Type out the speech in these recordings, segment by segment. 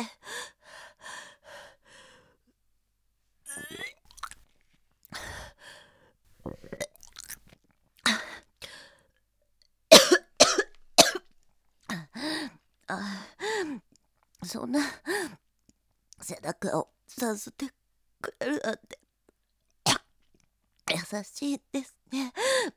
そんな背中をさすってくれるなんて優しいですね。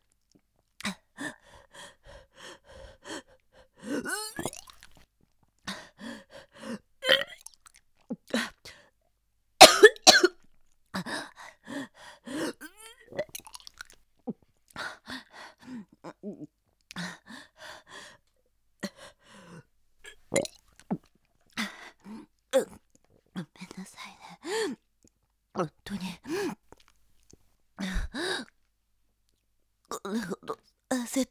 ごめんなさいね、本当に。これほど焦って。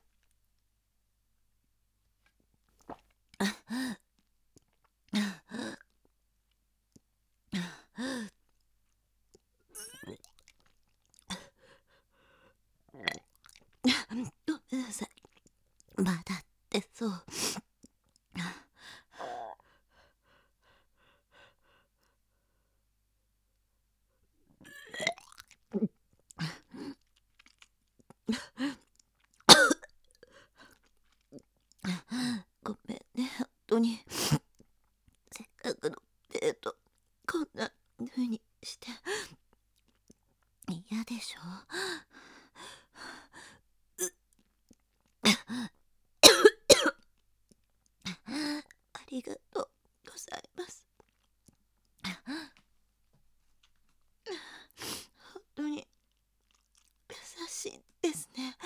ごめんなさい、まだってそう。ごめんね、本当に。せっかくのデートこんな風にして嫌でしょ。ありがとうございます。本当に優しいですね。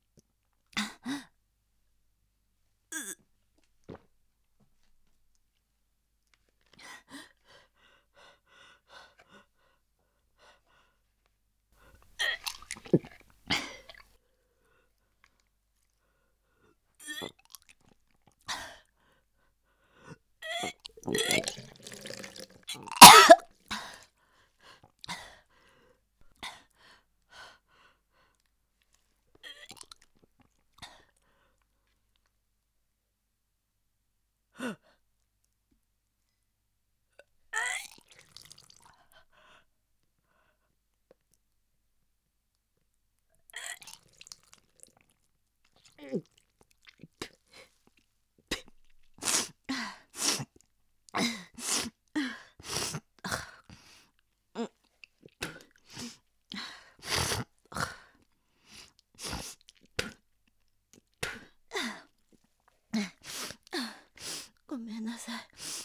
ごめんなさい。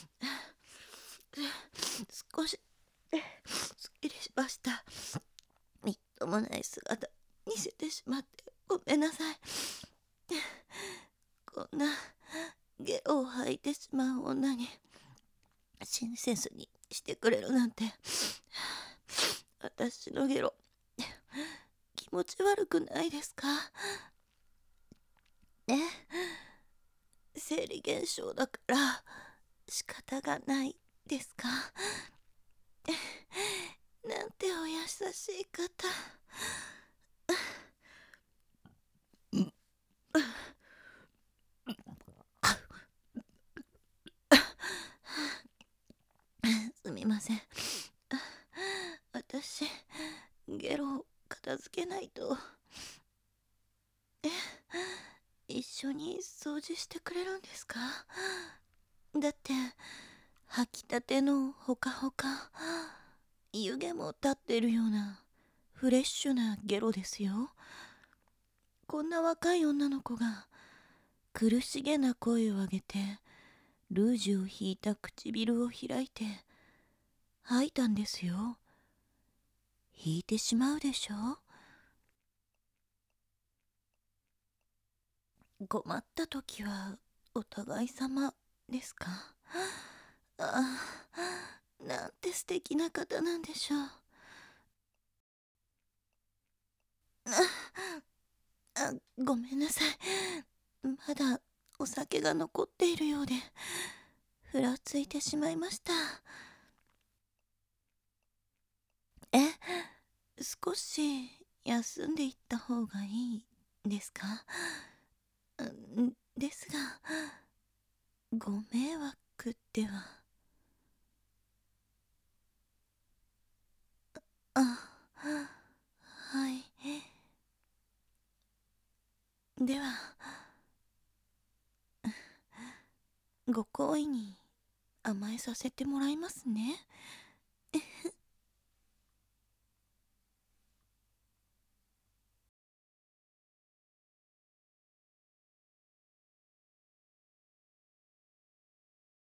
少しすっきりしました。みっともない姿見せてしまってごめんなさい。こんなゲロを吐いてしまう女に親切にしてくれるなんて。私のゲロ気持ち悪くないですかね。生理現象だから仕方がないですか。なんてお優しい方。すみません、私ゲロを片付けないと。一緒に掃除してくれるんですか。だって吐きたてのほかほか湯気も立ってるようなフレッシュなゲロですよ。こんな若い女の子が苦しげな声を上げてルージュを引いた唇を開いて吐いたんですよ。引いてしまうでしょ。困った時はお互い様ですか。ああ、なんて素敵な方なんでしょう。ごめんなさい、まだお酒が残っているようでふらついてしまいました。少し休んでいった方がいいですか。ですがご迷惑では。 大いに甘えさせてもらいますね。